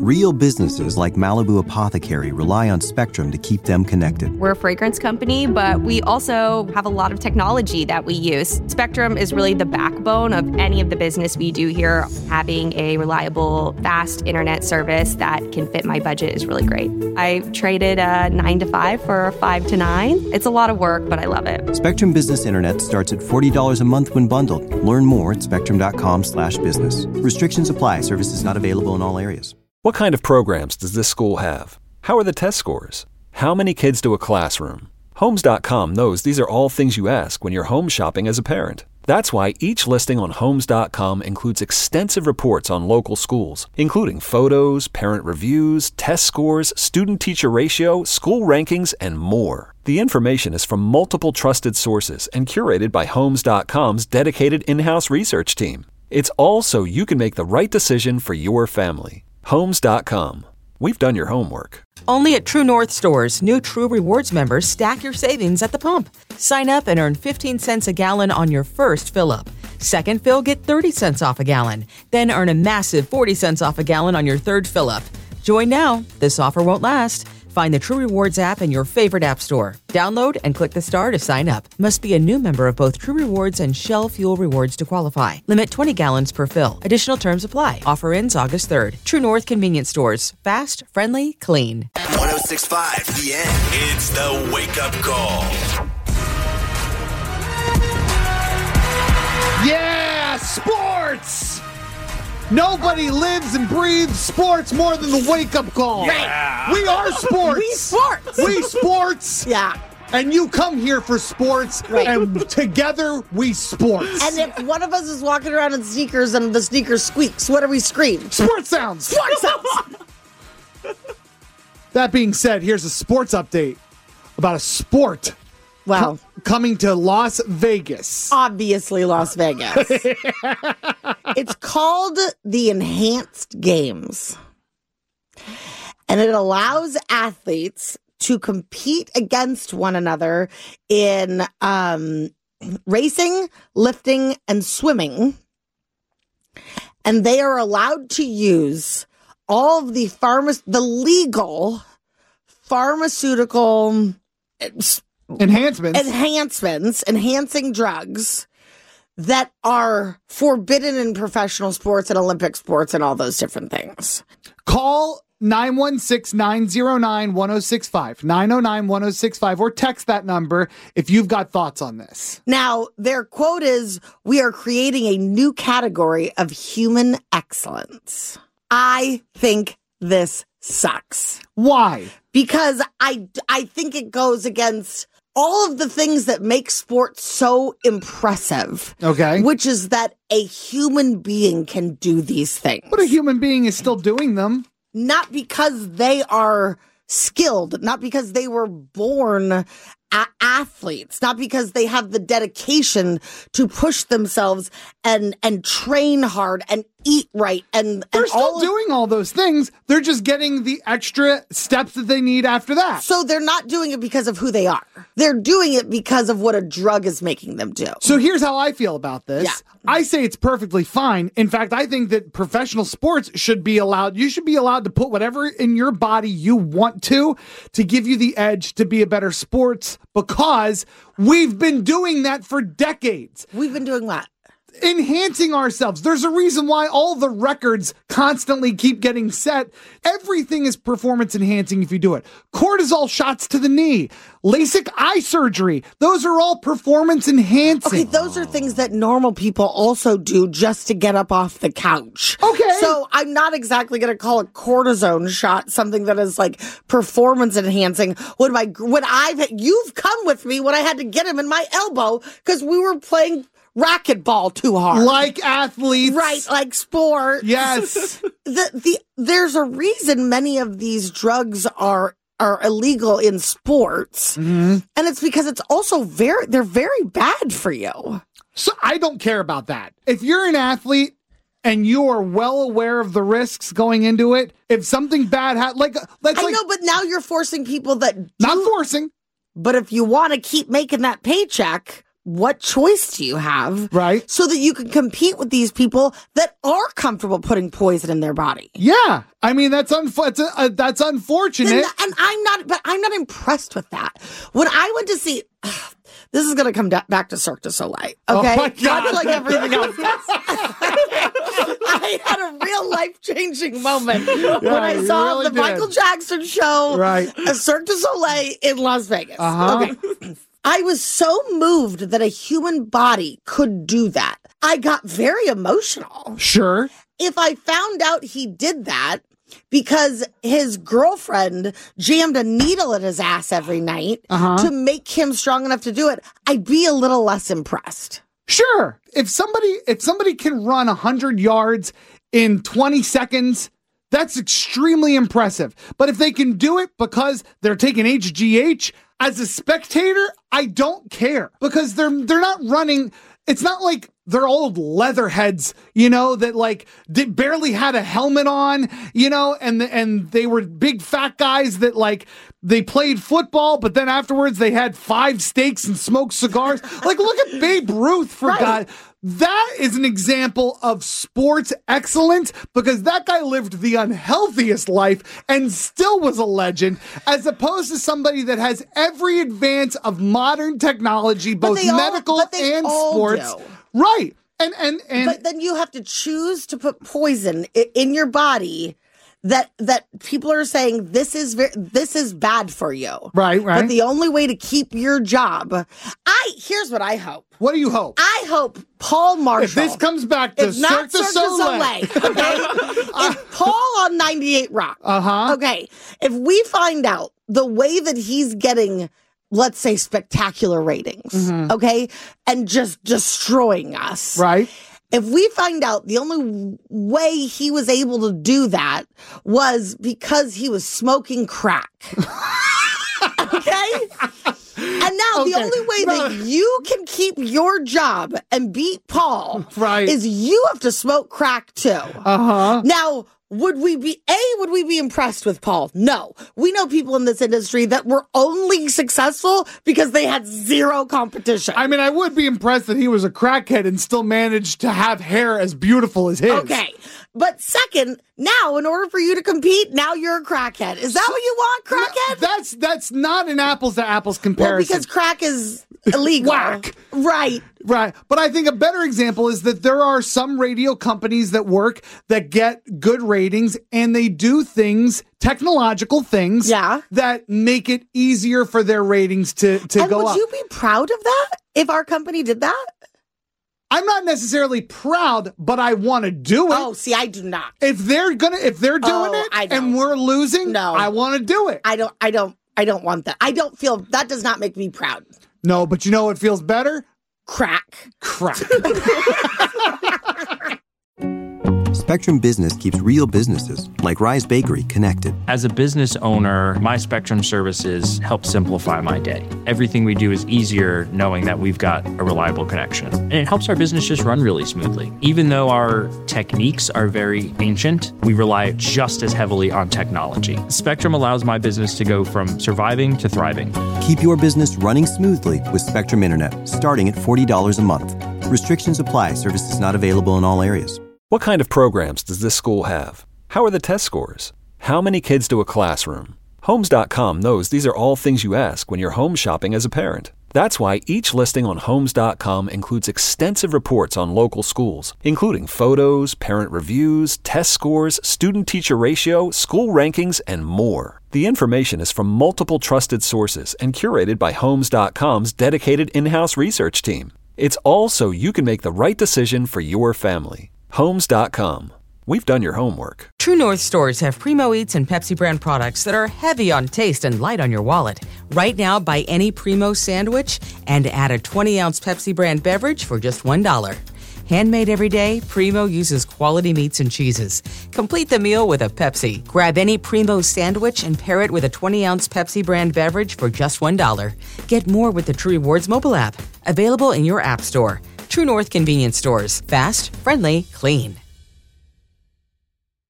Real businesses like Malibu Apothecary rely on Spectrum to keep them connected. We're a fragrance company, but we also have a lot of technology that we use. Spectrum is really the backbone of any of the business we do here. Having a reliable, fast internet service that can fit my budget is really great. I traded a 9 to 5 for a 5 to 9. It's a lot of work, but I love it. Spectrum Business Internet starts at $40 a month when bundled. Learn more at spectrum.com/business. Restrictions apply. Services not available in all areas. What kind of programs does this school have? How are the test scores? How many kids do a classroom? Homes.com knows these are all things you ask when you're home shopping as a parent. That's why each listing on Homes.com includes extensive reports on local schools, including photos, parent reviews, test scores, student-teacher ratio, school rankings, and more. The information is from multiple trusted sources and curated by Homes.com's dedicated in-house research team. It's all so you can make the right decision for your family. Homes.com. We've done your homework. Only at True North stores, new True Rewards members stack your savings at the pump. Sign up and earn 15 cents a gallon on your first fill-up. Second fill, get 30 cents off a gallon. Then earn a massive 40 cents off a gallon on your third fill-up. Join now. This offer won't last. Find the True Rewards app in your favorite app store. Download and click the star to sign up. Must be a new member of both True Rewards and Shell Fuel Rewards to qualify. Limit 20 gallons per fill. Additional terms apply. Offer ends August 3rd. True North Convenience Stores. Fast, friendly, clean. 106.5 The End. It's the wake-up call. Yeah, sports! Nobody lives and breathes sports more than the wake-up call. Right. We are sports. We sports. We sports. Yeah. And you come here for sports, Right. and together we sports. And if one of us is walking around in sneakers and the sneakers squeaks, what do we scream? Sports sounds. Sports sounds. That being said, here's a sports update about a sport. Wow. Coming to Las Vegas. Obviously Las Vegas. It's called the Enhanced Games. And it allows athletes to compete against one another in racing, lifting, and swimming. And they are allowed to use all of the legal pharmaceutical enhancing drugs that are forbidden in professional sports and Olympic sports and all those different things. Call 916-909-1065, 909-1065, or text that number if you've got thoughts on this. Now, their quote is, "We are creating a new category of human excellence." I think this sucks. Why? Because I think it goes against all of the things that make sports so impressive. Okay. Which is that a human being can do these things. But a human being is still doing them. Not because they are skilled, not because they were born athletes, not because they have the dedication to push themselves and train hard and eat right. And they're still doing all those things. They're just getting the extra steps that they need after that. So they're not doing it because of who they are. They're doing it because of what a drug is making them do. So here's how I feel about this. Yeah. I say it's perfectly fine. In fact, I think that professional sports should be allowed. You should be allowed to put whatever in your body you want to give you the edge to be a better sports, because we've been doing that for decades. We've been doing what? Enhancing ourselves. There's a reason why all the records constantly keep getting set. Everything is performance enhancing if you do it. Cortisol shots to the knee, LASIK eye surgery. Those are all performance enhancing. Okay, those are things that normal people also do just to get up off the couch. Okay. So I'm not exactly going to call a cortisone shot something that is like performance enhancing. You've come with me when I had to get him in my elbow because we were playing racquetball too hard. Like athletes. Right, like sports. Yes. There's a reason many of these drugs are illegal in sports. Mm-hmm. And it's because it's also they're very bad for you. So I don't care about that. If you're an athlete and you are well aware of the risks going into it, if something bad happens, I know, but now you're forcing people that not forcing. But if you want to keep making that paycheck, what choice do you have? Right. So that you can compete with these people that are comfortable putting poison in their body. Yeah. I mean, that's that's unfortunate. And I'm not impressed with that. When I went to see, this is going to come back to Cirque du Soleil. Okay. Oh my God. Much like everything else. I had a real life-changing moment when I saw really the did. Michael Jackson show at Cirque du Soleil in Las Vegas. Okay. I was so moved that a human body could do that. I got very emotional. Sure. If I found out he did that because his girlfriend jammed a needle in his ass every night to make him strong enough to do it, I'd be a little less impressed. Sure. If somebody can run 100 yards in 20 seconds, that's extremely impressive. But if they can do it because they're taking HGH, as a spectator, I don't care because they're not running. It's not like they're old leatherheads, that like barely had a helmet on, and they were big fat guys that like they played football, but then afterwards they had 5 steaks and smoked cigars. Like, look at Babe Ruth, for God. That is an example of sports excellence because that guy lived the unhealthiest life and still was a legend, as opposed to somebody that has every advance of modern technology, both medical and sports. Right. And but then you have to choose to put poison in your body that people are saying this is bad for you. Right. But the only way to keep your job, here's what I hope. What do you hope? I hope Paul Marshall. If this comes back to Cirque du Soleil. Okay? If Paul on 98 Rock. Okay. If we find out the way that he's getting, let's say, spectacular ratings, okay, and just destroying us. Right. If we find out the only way he was able to do that was because he was smoking crack. Okay? And now the only way that you can keep your job and beat Paul is you have to smoke crack too. Now, would we be impressed with Paul? No. We know people in this industry that were only successful because they had zero competition. I mean, I would be impressed that he was a crackhead and still managed to have hair as beautiful as his. Okay. But second, now, in order for you to compete, now you're a crackhead. Is that what you want, crackhead? That's not an apples to apples comparison. Well, because crack is illegal. Whack. Right. But I think a better example is that there are some radio companies that get good ratings, and they do technological things that make it easier for their ratings to go up. Would you be proud of that if our company did that? I'm not necessarily proud, but I want to do it. Oh, see, I do not. If they're doing it and we're losing, I want to do it. I don't want that. I don't feel that does not make me proud. No, but you know what feels better? Crack. Spectrum Business keeps real businesses, like Rise Bakery, connected. As a business owner, my Spectrum services help simplify my day. Everything we do is easier knowing that we've got a reliable connection. And it helps our business just run really smoothly. Even though our techniques are very ancient, we rely just as heavily on technology. Spectrum allows my business to go from surviving to thriving. Keep your business running smoothly with Spectrum Internet, starting at $40 a month. Restrictions apply. Services not available in all areas. What kind of programs does this school have? How are the test scores? How many kids do a classroom? Homes.com knows these are all things you ask when you're home shopping as a parent. That's why each listing on Homes.com includes extensive reports on local schools, including photos, parent reviews, test scores, student-teacher ratio, school rankings, and more. The information is from multiple trusted sources and curated by Homes.com's dedicated in-house research team. It's all so you can make the right decision for your family. Homes.com. We've done your homework. True North stores have Primo Eats and Pepsi brand products that are heavy on taste and light on your wallet. Right now, buy any Primo sandwich and add a 20-ounce Pepsi brand beverage for just $1. Handmade every day, Primo uses quality meats and cheeses. Complete the meal with a Pepsi. Grab any Primo sandwich and pair it with a 20-ounce Pepsi brand beverage for just $1. Get more with the True Rewards mobile app. Available in your app store. True North convenience stores. Fast, friendly, clean.